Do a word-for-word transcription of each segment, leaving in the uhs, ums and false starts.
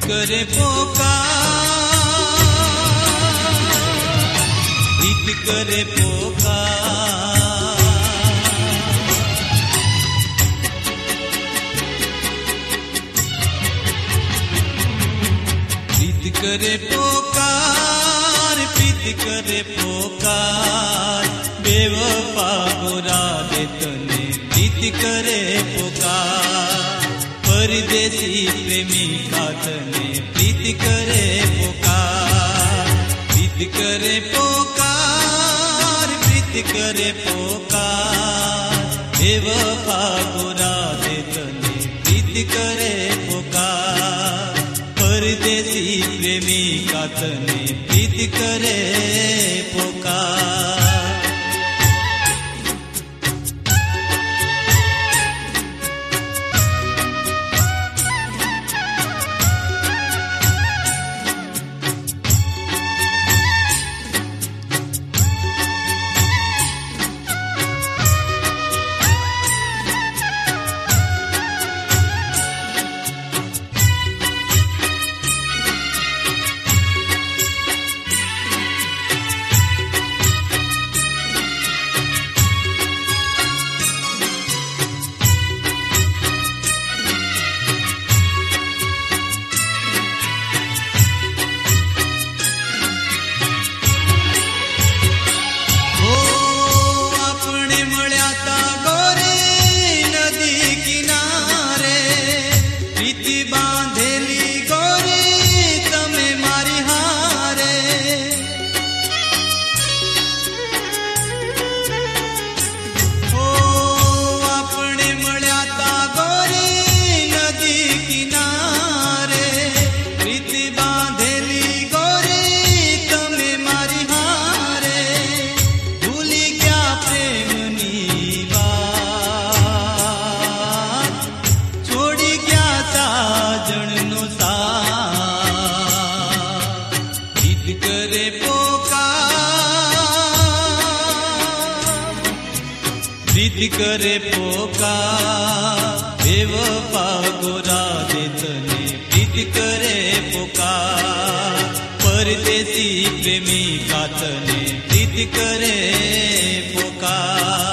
करे पुकार, प्रीत करे पुकार, प्रीत करे पुकार, प्रीत करे पुकार, बेवफा बुरा दे तने प्रीत करे पुकार, परदेसी प्रेमी खातने प्रीत करे पुकार, प्रीत करे पुकार, प्रीत करे पुकार, बेवफा बुरा दे तने प्रीत करे पुकार, परदेसी प्रेमी खातने प्रीत करे पुकार। प्रीत करे पुकार, बेवफा गोरा दे तने प्रीत करे पुकार, परदेसी प्रेमी खातने प्रीत करे पुकार।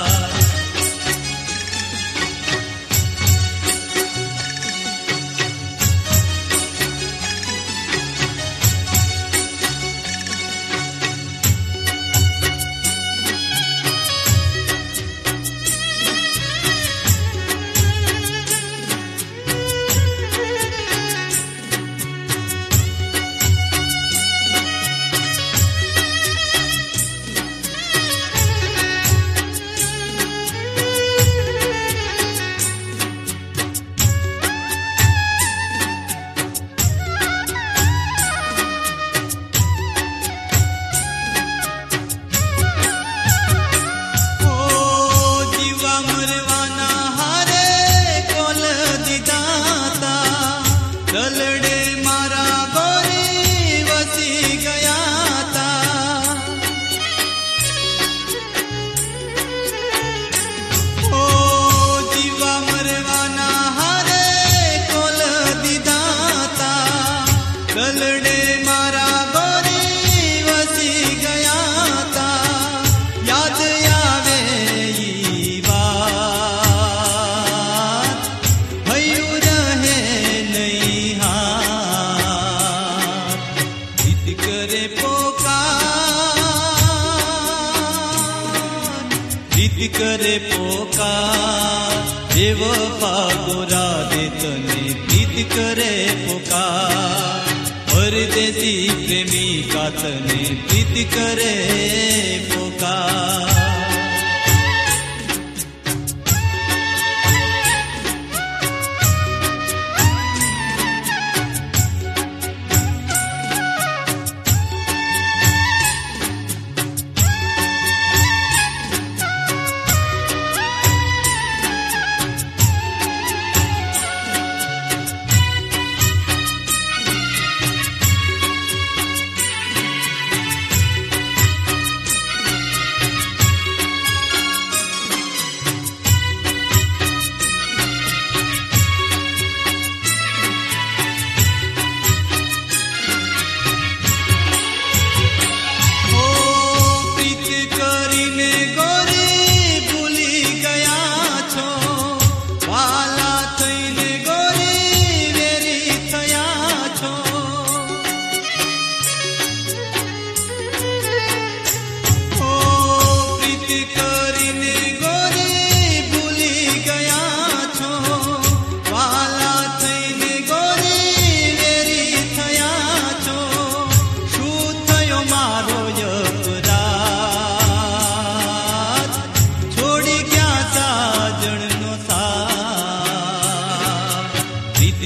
प्रीत करे पुकार, बेवफा गोरा दे तने प्रीत करे पुकार, परदेसी प्रेमी खातने प्रीत करे पुकार।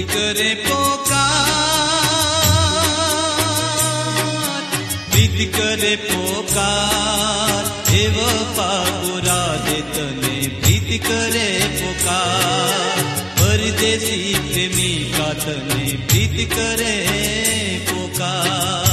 करे पोकार, प्रीत करे पोकार, हे वफा गोरादे तने प्रीत करे पोकार, परदेसी प्रेमिका तने प्रीत करे पोकार।